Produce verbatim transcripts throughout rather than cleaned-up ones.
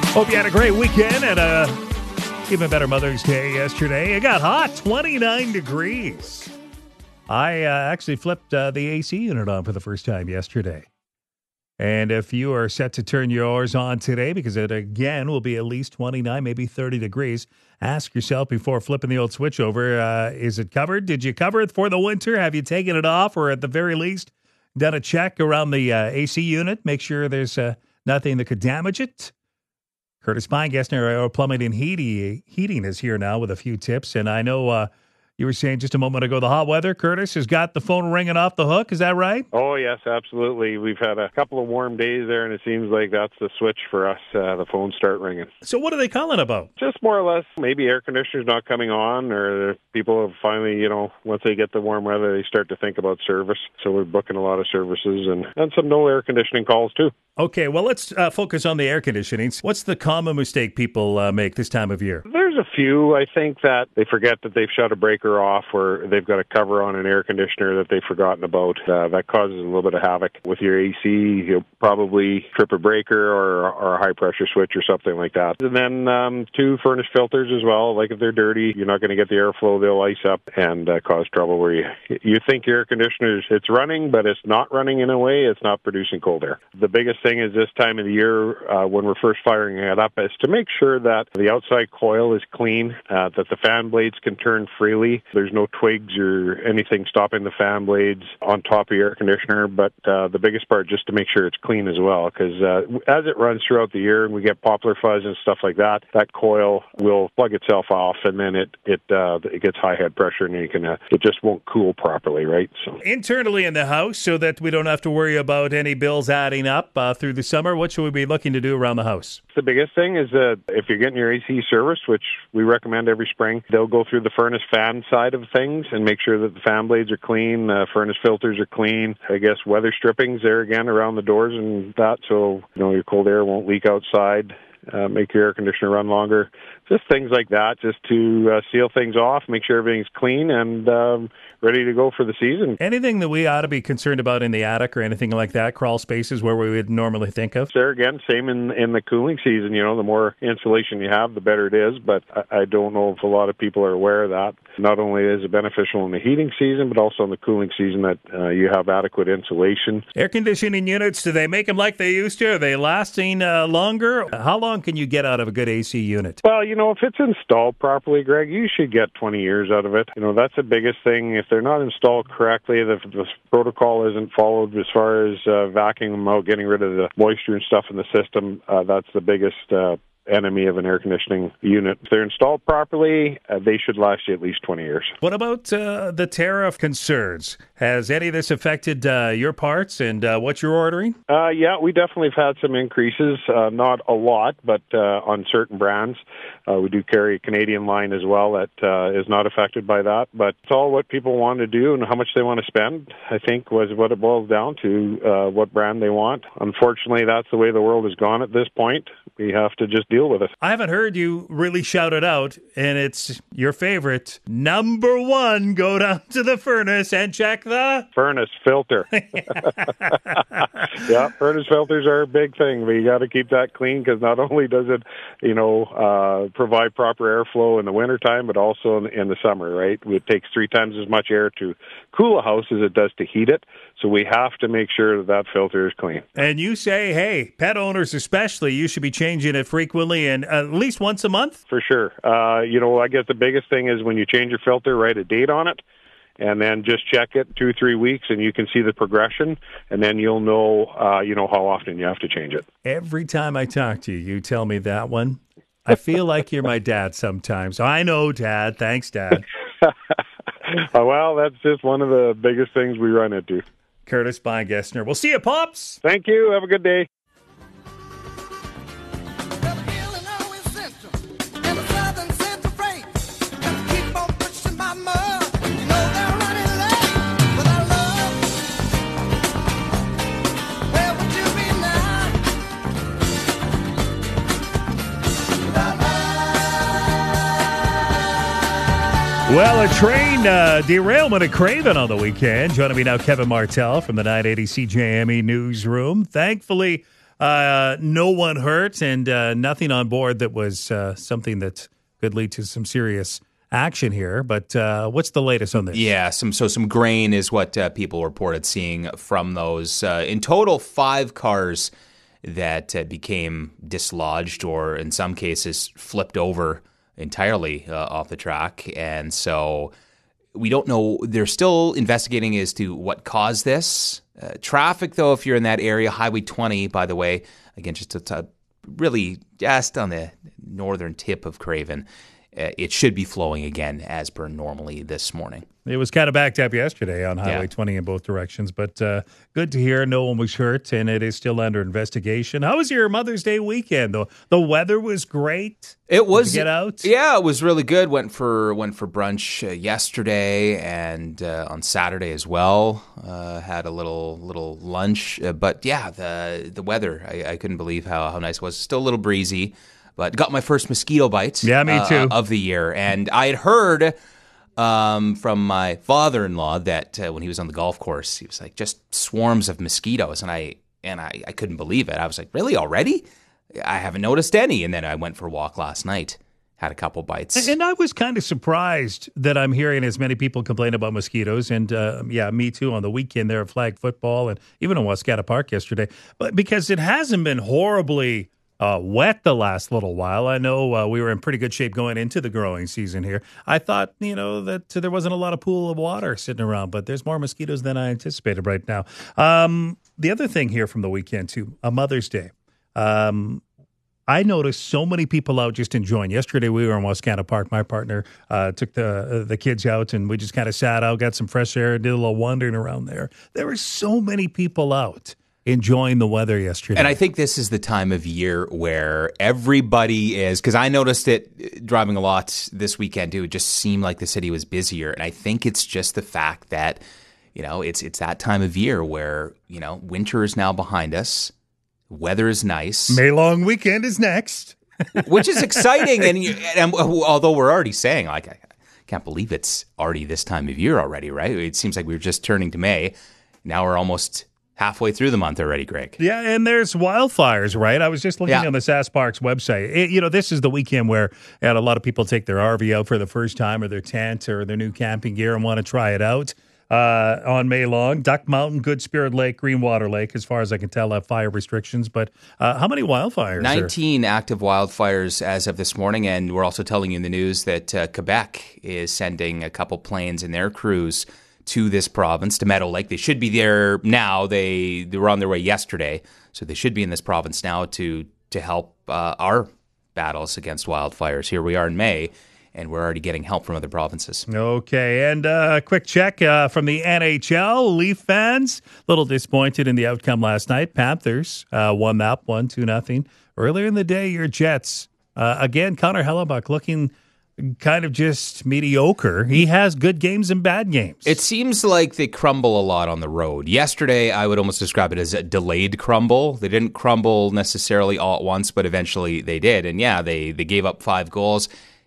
Hope you had a great weekend and a even better Mother's Day yesterday. It got hot, twenty-nine degrees. I uh, actually flipped uh, the A C unit on for the first time yesterday. And if you are set to turn yours on today, because it again will be at least twenty-nine, maybe thirty degrees, ask yourself before flipping the old switch over, uh, is it covered? Did you cover it for the winter? Have you taken it off, or at the very least done a check around the uh, A C unit? Make sure there's uh, nothing that could damage it. Curtis Beingessner, our plumbing and heating, heating is here now with a few tips. And I know uh, you were saying just a moment ago, the hot weather, Curtis, has got the phone ringing off the hook. Is that right? Oh, yes, absolutely. We've had a couple of warm days there, and it seems like that's the switch for us. Uh, the phones start ringing. So what are they calling about? Just more or less maybe air conditioners not coming on, or people have finally, you know, once they get the warm weather, they start to think about service. So we're booking a lot of services and, and some no air conditioning calls, too. Okay, well, let's uh, focus on the air conditioning. What's the common mistake people uh, make this time of year? There's a few. I think that they forget that they've shut a breaker off, or they've got a cover on an air conditioner that they've forgotten about. Uh, that causes a little bit of havoc with your A C. You'll probably trip a breaker or, or a high-pressure switch or something like that. And then um, two furnace filters as well. Like if they're dirty, you're not going to get the airflow. They'll ice up and uh, cause trouble where you, you think your air conditioner it's running, but it's not running in a way. It's not producing cold air. The biggest thing is this time of the year uh, when we're first firing it up is to make sure that the outside coil is clean, uh, that the fan blades can turn freely. There's no twigs or anything stopping the fan blades on top of your air conditioner, but uh, the biggest part just to make sure it's clean as well, because uh, as it runs throughout the year and we get poplar fuzz and stuff like that, that coil will plug itself off, and then it it uh, it gets high head pressure, and you can uh, it just won't cool properly, right? So internally in the house, so that we don't have to worry about any bills adding up uh, through the summer, what should we be looking to do around the house? The biggest thing is that if you're getting your A C serviced, which we recommend every spring, they'll go through the furnace fan side of things and make sure that the fan blades are clean, uh, furnace filters are clean. I guess weather strippings there again around the doors and that, so you know your cold air won't leak outside. Uh, make your air conditioner run longer. Just things like that, just to uh, seal things off, make sure everything's clean and um, ready to go for the season. Anything that we ought to be concerned about in the attic or anything like that, crawl spaces where we would normally think of? There again, same in in the cooling season. You know, the more insulation you have, the better it is. But I, I don't know if a lot of people are aware of that. Not only is it beneficial in the heating season, but also in the cooling season that uh, you have adequate insulation. Air conditioning units, do they make them like they used to? Are they lasting uh, longer? How long can you get out of a good A C unit? Well, you know, if it's installed properly, Greg, you should get twenty years out of it. You know, that's the biggest thing. If they're not installed correctly, the, the protocol isn't followed as far as uh, vacuuming them out, getting rid of the moisture and stuff in the system, uh, that's the biggest uh enemy of an air conditioning unit. If they're installed properly, uh, they should last you at least twenty years. What about uh, the tariff concerns? Has any of this affected uh, your parts and uh, what you're ordering? Uh, yeah, we definitely have had some increases. Uh, not a lot, but uh, on certain brands. Uh, we do carry a Canadian line as well that uh, is not affected by that. But it's all what people want to do and how much they want to spend, I think, was what it boils down to, uh, what brand they want. Unfortunately, that's the way the world has gone at this point. We have to just deal with it. I haven't heard you really shout it out, and it's your favorite. Number one, go down to the furnace and check the... furnace filter. Yeah, furnace filters are a big thing. We got to keep that clean because not only does it, you know, uh, provide proper airflow in the wintertime, but also in, in the summer, right? It takes three times as much air to cool a house as it does to heat it. So we have to make sure that that filter is clean. And you say, hey, pet owners especially, you should be changing it frequently and at least once a month? For sure. Uh, you know, I guess the biggest thing is when you change your filter, write a date on it. And then just check it two, three weeks, and you can see the progression, and then you'll know, uh, you know, how often you have to change it. Every time I talk to you, you tell me that one. I feel like you're my dad sometimes. I know, Dad. Thanks, Dad. uh, well, that's just one of the biggest things we run into. Curtis Beingessner. We'll see you, Pops. Thank you. Have a good day. Well, a train uh, derailment at Craven on the weekend. Joining me now, Kevin Martell from the nine eighty C J M E newsroom. Thankfully, uh, no one hurt and uh, nothing on board that was uh, something that could lead to some serious action here. But uh, what's the latest on this? Yeah, some so some grain is what uh, people reported seeing from those. Uh, in total, five cars that uh, became dislodged or in some cases flipped over entirely uh, off the track. And so we don't know. They're still investigating as to what caused this. Uh, traffic, though, if you're in that area, Highway twenty, by the way, again, just to, to really just on the northern tip of Craven, uh, it should be flowing again as per normally this morning. It was kind of backed up yesterday on Highway Yeah. twenty in both directions, but uh, good to hear no one was hurt, and it is still under investigation. How was your Mother's Day weekend, though? The weather was great. It was Did you get out? Yeah, it was really good. Went for went for brunch uh, yesterday and uh, on Saturday as well. Uh, had a little little lunch, uh, but yeah, the the weather I, I couldn't believe how how nice it was. Still a little breezy, but got my first mosquito bite. Yeah, me uh, too. of the year, and I had heard. Um, from my father-in-law that uh, when he was on the golf course, he was like, just swarms of mosquitoes. And I and I, I couldn't believe it. I was like, really, already? I haven't noticed any. And then I went for a walk last night, had a couple bites. And I was kind of surprised that I'm hearing as many people complain about mosquitoes. And uh, yeah, me too on the weekend there at flag football and even in Wascata Park yesterday. But because it hasn't been horribly Uh, wet the last little while. I know uh, we were in pretty good shape going into the growing season here. I thought, you know, that there wasn't a lot of pool of water sitting around, but there's more mosquitoes than I anticipated right now. Um, the other thing here from the weekend, too, a Mother's Day. Um, I noticed so many people out just enjoying. Yesterday we were in Wascana Park. My partner uh, took the uh, the kids out, and we just kind of sat out, got some fresh air, did a little wandering around there. There were so many people out enjoying the weather yesterday. And I think this is the time of year where everybody is, because I noticed it driving a lot this weekend too. It just seemed like the city was busier. And I think it's just the fact that, you know, it's it's that time of year where, you know, winter is now behind us. Weather is nice. May long weekend is next. Which is exciting. And, you, and although we're already saying, like, I can't believe it's already this time of year already, right? It seems like we were just turning to May. Now we're almost halfway through the month already, Greg. Yeah, and there's wildfires, right? I was just looking Yeah. on the Sask Parks website. It, you know, this is the weekend where and a lot of people take their R V out for the first time or their tent or their new camping gear and want to try it out. Uh, on May long, Duck Mountain, Good Spirit Lake, Greenwater Lake, as far as I can tell, have fire restrictions. But uh, how many wildfires? nineteen active wildfires as of this morning, and we're also telling you in the news that uh, Quebec is sending a couple planes and their crews to this province, to Meadow Lake. They should be there now. They they were on their way yesterday, so they should be in this province now to to help uh, our battles against wildfires. Here we are in May, and we're already getting help from other provinces. Okay, and uh, a quick check uh, from the N H L. Leaf fans, a little disappointed in the outcome last night. Panthers uh, won that one, two nothing. Earlier in the day, your Jets. Uh, again, Connor Hellebuck looking kind of just mediocre. He has good games and bad games. It seems like they crumble a lot on the road. Yesterday, I would almost describe it as a delayed crumble. They didn't crumble necessarily all at once, but eventually they did. And yeah, they, they gave up five goals.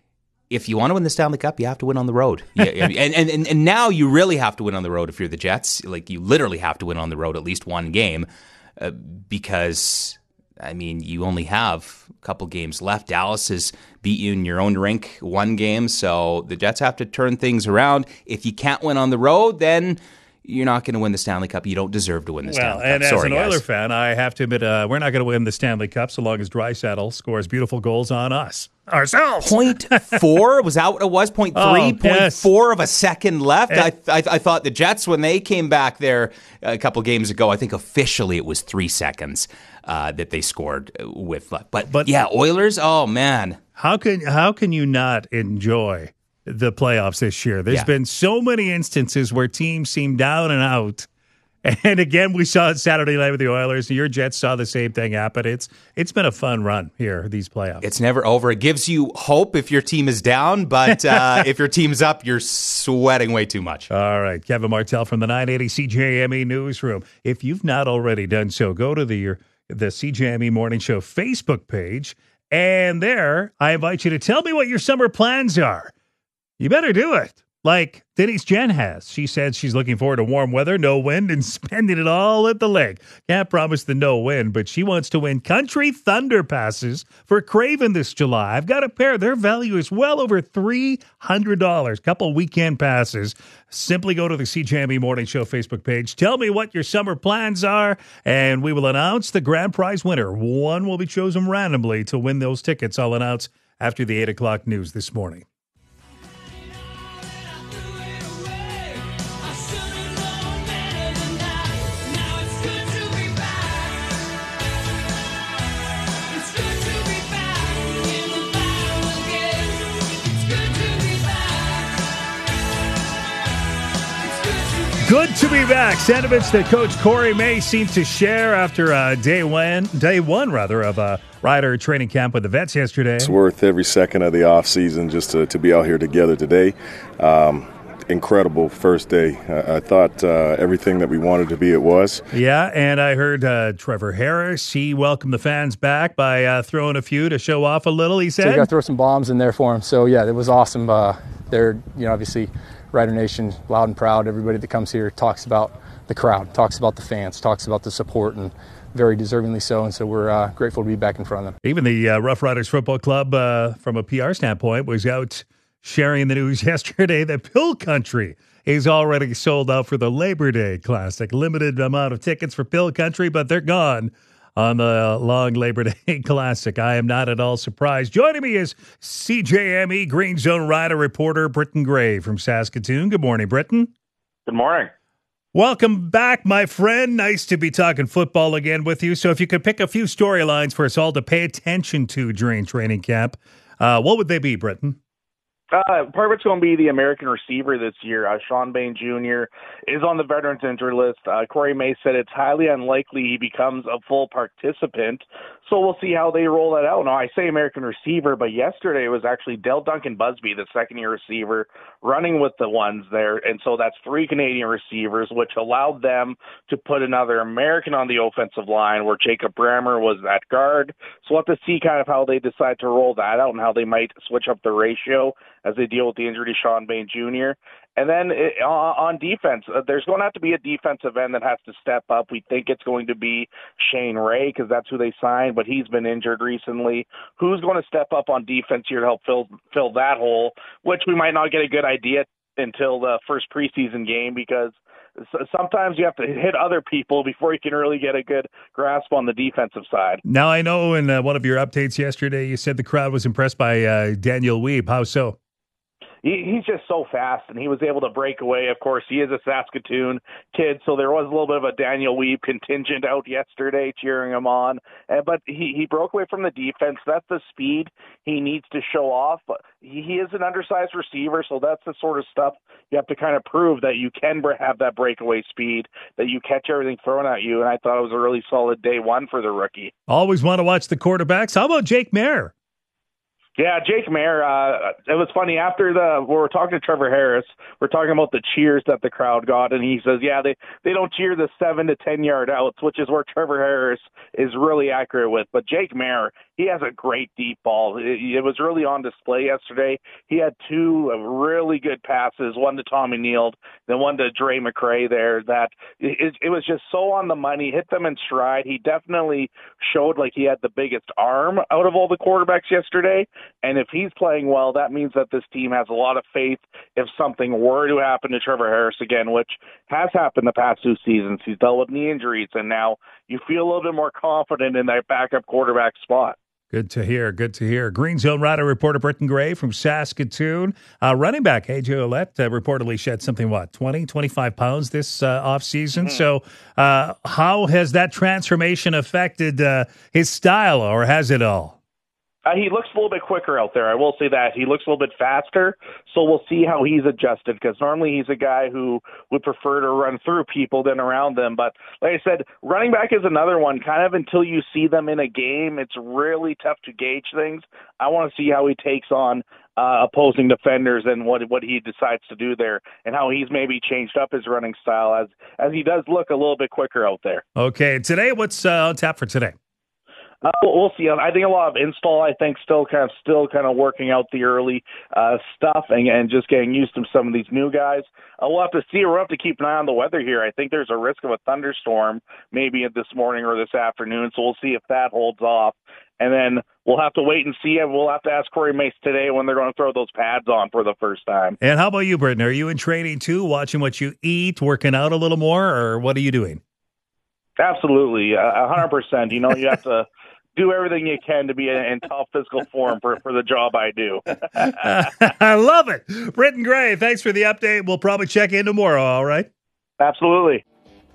If you want to win the Stanley Cup, you have to win on the road. Yeah, and, and, and, and now you really have to win on the road if you're the Jets. Like, you literally have to win on the road at least one game uh, because, I mean, you only have a couple games left. Dallas has beat you in your own rink one game, so the Jets have to turn things around. If you can't win on the road, then you're not going to win the Stanley Cup. You don't deserve to win the well, Stanley Cup. and Sorry, as an Oiler guys. fan, I have to admit, uh, we're not going to win the Stanley Cup so long as Draisaitl scores beautiful goals on us. Ourselves. Point four? Was that what it was? Point Oh, three? Point yes. four of a second left? Eh. I, I I thought the Jets, when they came back there a couple games ago, I think officially it was three seconds uh, that they scored with left. But, But- yeah, Oilers, oh, man. How can how can you not enjoy the playoffs this year? There's Yeah. been so many instances where teams seem down and out. And again, we saw it Saturday night with the Oilers. Your Jets saw the same thing happen. It's it's been a fun run here, these playoffs. It's never over. It gives you hope if your team is down, but uh, if your team's up, you're sweating way too much. All right, Kevin Martell from the nine eighty C J M E Newsroom. If you've not already done so, go to the the C J M E Morning Show Facebook page, and there I invite you to tell me what your summer plans are. You better do it. like Denise Jen has. She said she's looking forward to warm weather, no wind, and spending it all at the lake. Can't promise the no wind, but she wants to win Country Thunder passes for Craven this July. I've got a pair. Their value is well over three hundred dollars. Couple weekend passes. Simply go to the C J M E Morning Show Facebook page. Tell me what your summer plans are, and we will announce the grand prize winner. One will be chosen randomly to win those tickets. I'll announce after the eight o'clock news this morning. Good to be back. Sentiments that Coach Corey May seemed to share after uh, day one, day one rather, of a Rider training camp with the Vets yesterday. It's worth every second of the off season just to, to be out here together today. Um, incredible first day. I, I thought uh, everything that we wanted to be, it was. Yeah, and I heard uh, Trevor Harris, he welcomed the fans back by uh, throwing a few to show off a little, he said. So you got to throw some bombs in there for him. So, yeah, it was awesome. Uh, they're, you know, obviously Rider Nation, loud and proud. Everybody that comes here talks about the crowd, talks about the fans, talks about the support, and very deservingly so. And so we're uh, grateful to be back in front of them. Even the uh, Rough Riders Football Club, uh, from a P R standpoint, was out sharing the news yesterday that Pill Country is already sold out for the Labor Day Classic. Limited amount of tickets for Pill Country, but they're gone on the long Labor Day Classic. I am not at all surprised. Joining me is C J M E Green Zone Rider reporter Britton Gray from Saskatoon. Good morning, Britton. Good morning. Welcome back, my friend. Nice to be talking football again with you. So if you could pick a few storylines for us all to pay attention to during training camp, uh, what would they be, Britton? Uh, part of it's going to be the American receiver this year. Uh, Sean Bain Junior is on the veterans injury list. Uh, Corey May said it's highly unlikely he becomes a full participant. So we'll see how they roll that out. Now, I say American receiver, but yesterday it was actually Dell Duncan Busby, the second-year receiver, running with the ones there. And so that's three Canadian receivers, which allowed them to put another American on the offensive line where Jacob Brammer was at guard. So we'll have to see kind of how they decide to roll that out and how they might switch up the ratio as they deal with the injury to Sean Bain Junior And then it, on defense, uh, there's going to have to be a defensive end that has to step up. We think it's going to be Shane Ray because that's who they signed, but he's been injured recently. Who's going to step up on defense here to help fill fill that hole, which we might not get a good idea until the first preseason game because sometimes you have to hit other people before you can really get a good grasp on the defensive side. Now, I know in uh, one of your updates yesterday, you said the crowd was impressed by uh, Daniel Weeb. How so? He's just so fast, and he was able to break away. Of course, he is a Saskatoon kid, so there was a little bit of a Daniel Weeb contingent out yesterday cheering him on. But he, he broke away from the defense. That's the speed he needs to show off. But he, he is an undersized receiver, so that's the sort of stuff you have to kind of prove that you can have that breakaway speed, that you catch everything thrown at you. And I thought it was a really solid day one for the rookie. Always want to watch the quarterbacks. How about Jake Mayer? Yeah, Jake Mayer, uh, it was funny. After the, we were talking to Trevor Harris, we're talking about the cheers that the crowd got, and he says, yeah, they, they don't cheer the seven to ten-yard outs, which is where Trevor Harris is really accurate with. But Jake Mayer, he has a great deep ball. It, it was really on display yesterday. He had two really good passes, one to Tommy Neild, then one to Dre McCray there, that it, it was just so on the money, hit them in stride. He definitely showed like he had the biggest arm out of all the quarterbacks yesterday. And if he's playing well, that means that this team has a lot of faith if something were to happen to Trevor Harris again, which has happened the past two seasons. He's dealt with knee injuries, and now you feel a little bit more confident in that backup quarterback spot. Good to hear. Good to hear. Green Zone Rider reporter Britton Gray from Saskatoon. Uh, running back A J Ouellette uh, reportedly shed something, what, twenty, twenty-five pounds this uh, offseason. Mm-hmm. So uh, how has that transformation affected uh, his style, or has it all? Uh, he looks a little bit quicker out there. I will say that. He looks a little bit faster, so we'll see how he's adjusted because normally he's a guy who would prefer to run through people than around them. But like I said, running back is another one. Kind of until you see them in a game, it's really tough to gauge things. I want to see how he takes on uh, opposing defenders and what what he decides to do there and how he's maybe changed up his running style as, as he does look a little bit quicker out there. Okay, today, what's uh, on tap for today? Uh, we'll see. I think a lot of install. I think still kind of still kind of working out the early uh, stuff and, and just getting used to some of these new guys. Uh, we'll have to see. We'll have to keep an eye on the weather here. I think there's a risk of a thunderstorm maybe this morning or this afternoon. So we'll see if that holds off. And then we'll have to wait and see. And we'll have to ask Corey Mace today when they're going to throw those pads on for the first time. And how about you, Britton? Are you in training too, watching what you eat, working out a little more, or what are you doing? Absolutely, a hundred percent. You know, you have to do everything you can to be in, in top physical form for, for the job I do. I love it. Britton Gray, thanks for the update. We'll probably check in tomorrow, all right? Absolutely.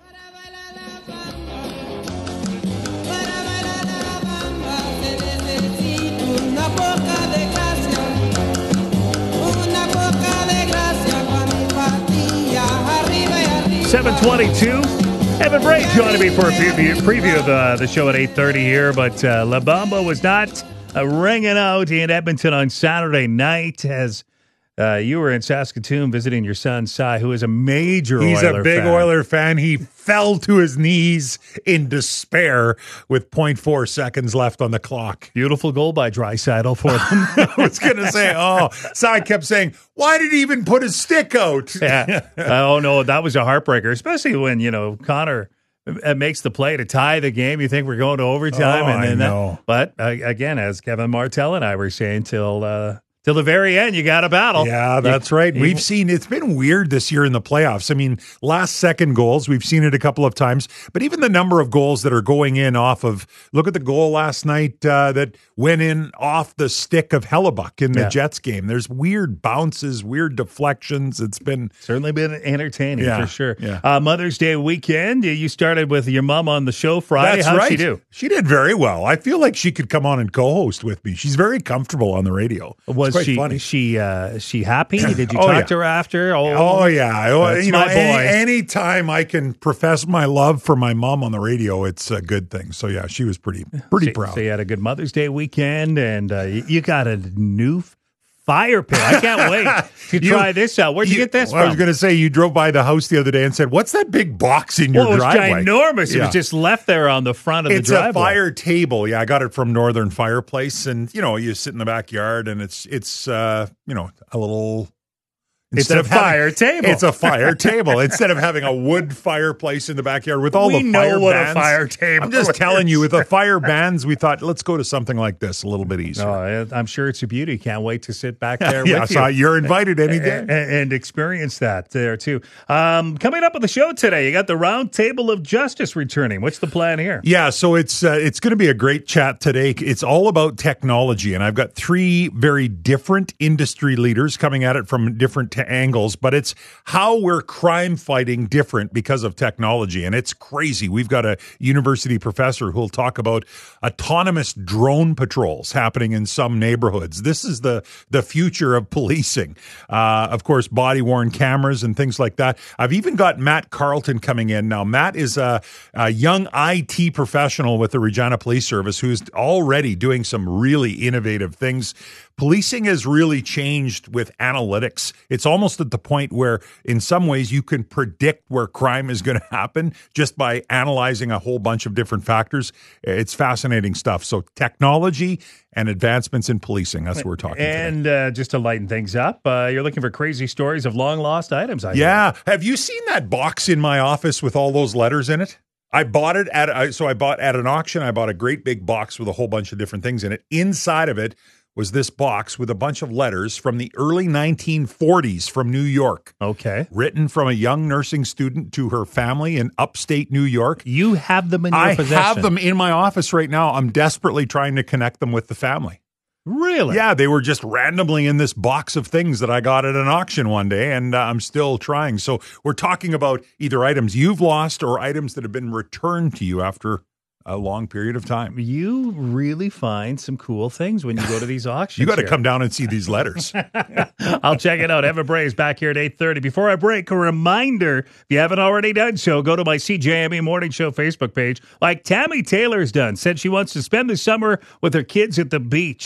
seven twenty-two. Evan Bray joining me for a preview, preview of uh, the show at eight thirty here, but uh, La Bamba was not uh, ringing out in Edmonton on Saturday night as uh, you were in Saskatoon visiting your son, Cy, who is a major He's Oiler a big fan. Oiler fan. He fell to his knees in despair with point four seconds left on the clock. Beautiful goal by Draisaitl for them. I was going to say, oh, Cy kept saying, why did he even put his stick out? Yeah. Oh, no, that was a heartbreaker, especially when, you know, Connor uh, makes the play to tie the game. You think we're going to overtime. Oh, and then I know. That, but, uh, again, as Kevin Martell and I were saying, till uh, till the very end, you got a battle. Yeah, that's you, right. You, We've seen, it's been weird this year in the playoffs. I mean, last second goals, we've seen it a couple of times, but even the number of goals that are going in off of, look at the goal last night uh, that went in off the stick of Hellebuck in the Yeah. Jets game. There's weird bounces, weird deflections. It's been certainly been entertaining Yeah, for sure. yeah. Uh, Mother's Day weekend, you- you started with your mom on the show Friday. That's How'd right. she do? She did very well. I feel like she could come on and co-host with me. She's very comfortable on the radio. Was it's quite she funny. she uh, she happy? Did you Oh, talk yeah. to her after? Oh yeah, Oh, That's you know, my boy. any anytime I can profess my love for my mom on the radio, it's a good thing. So yeah, she was pretty pretty so, proud. So you had a good Mother's Day weekend, and uh, you, you got a new fire pit. I can't wait to You- try this out. Where'd you, get this well, I was from? going to say you drove by the house the other day and said, "What's that big box in your Well, it was driveway?" ginormous. It Yeah. was just left there on the front of It's the a driveway. fire table. Yeah, I got it from Northern Fireplace, and you know, you sit in the backyard, and it's it's uh, you know a little. It's Instead a of having- fire table. It's a fire table. Instead of having a wood fireplace in the backyard with all We the know fire what a bands. fire table I'm just is. telling you, with the fire bands, we thought, let's go to something like this, a little bit easier. Oh, I'm sure it's a beauty. Can't wait to sit back there yeah, with so you. you're invited any day. and, and experience that there too. Um, coming up with the show today, you got the Round Table of Justice returning. What's the plan here? Yeah, so it's uh, it's going to be a great chat today. It's all about technology, and I've got three very different industry leaders coming at it from different t- angles, but it's how we're crime fighting different because of technology, and it's crazy. We've got a university professor who will talk about autonomous drone patrols happening in some neighborhoods. This is the the future of policing. Uh, of course, body-worn cameras and things like that. I've even got Matt Carlton coming in now. Matt is a, a young I T professional with the Regina Police Service who's already doing some really innovative things. Policing has really changed with analytics. It's almost at the point where, in some ways, you can predict where crime is going to happen just by analyzing a whole bunch of different factors. It's fascinating stuff. So technology and advancements in policing, that's what we're talking about. And uh, just to lighten things up, uh, you're looking for crazy stories of long lost items. I Yeah. Have you seen that box in my office with all those letters in it? I bought it at, I- so I bought at an auction, I bought a great big box with a whole bunch of different things in it. Inside of it was this box with a bunch of letters from the early nineteen forties from New York. Okay. Written from a young nursing student to her family in upstate New York. You have them in your I possession. have them in my office right now. I'm desperately trying to connect them with the family. Really? Yeah, they were just randomly in this box of things that I got at an auction one day, and uh, I'm still trying. So we're talking about either items you've lost or items that have been returned to you after a long period of time. You really find some cool things when you go to these auctions. You got to here. come down and see these letters. I'll check it out. Evan Bray is back here at eight thirty. Before I break, a reminder, if you haven't already done so, go to my C J M E Morning Show Facebook page, like Tammy Taylor's done. Said she wants to spend the summer with her kids at the beach.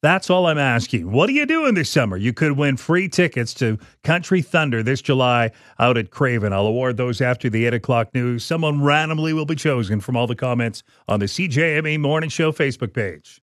That's all I'm asking. What are you doing this summer? You could win free tickets to Country Thunder this July out at Craven. I'll award those after the eight o'clock news. Someone randomly will be chosen from all the comments on the C J M E Morning Show Facebook page.